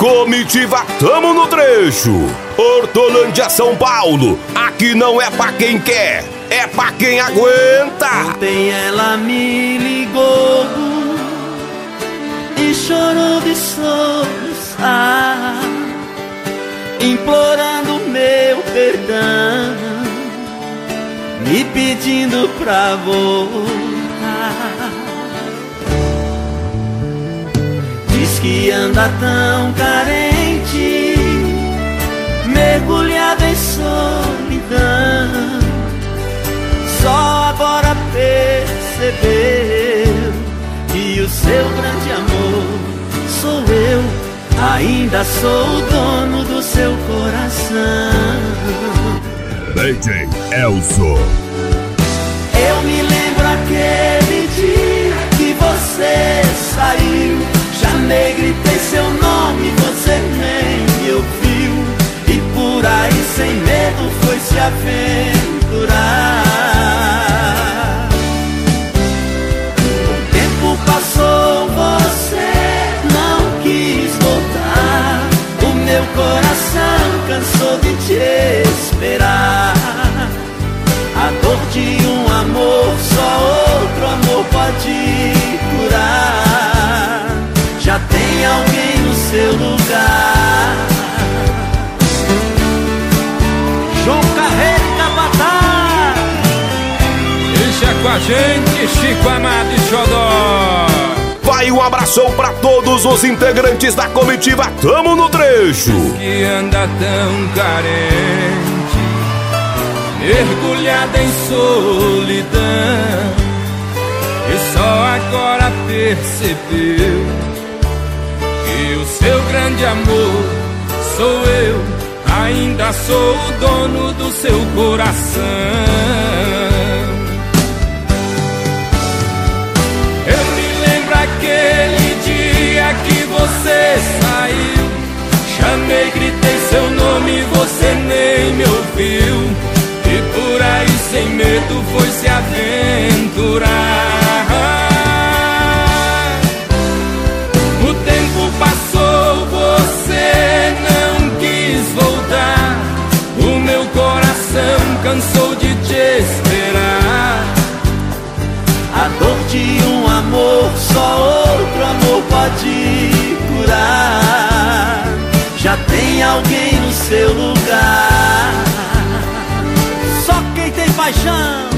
Comitiva Tamo no Trecho. Hortolândia, São Paulo. Aqui não é pra quem quer, é pra quem aguenta. Ontem ela me ligou e chorou de soluçar, implorando meu perdão, me pedindo pra voltar. Diz que anda tão carente, mergulhado em solidão, só agora percebeu que o seu grande amor sou eu. Ainda sou o dono do seu coração. DJ Elzo. Eu me lembro aquele dia que você saiu, chamei, gritei seu nome, você nem me ouviu, e por aí sem medo foi se aventurar. O tempo passou, você não quis voltar, o meu coração cansou de te esperar. A dor de um amor, só outro amor pode curar. Já tem alguém no seu lugar. João Carreiro e Capataz. Deixa com a gente, Chico Amado e Xodó. Vai um abração pra todos os integrantes da comitiva Tamo no Trecho. Que anda tão carente, mergulhada em solidão, e só agora percebeu que o seu grande amor sou eu. Ainda sou o dono do seu coração. Eu me lembro aquele dia que você saiu, chamei, gritei seu nome, você nem me ouviu, e por aí sem medo foi se aventurar. O tempo passou, você não quis voltar, o meu coração cansou de te esperar. A dor de um amor, só outro amor pode curar. Já tem alguém no seu lugar. Só quem tem paixão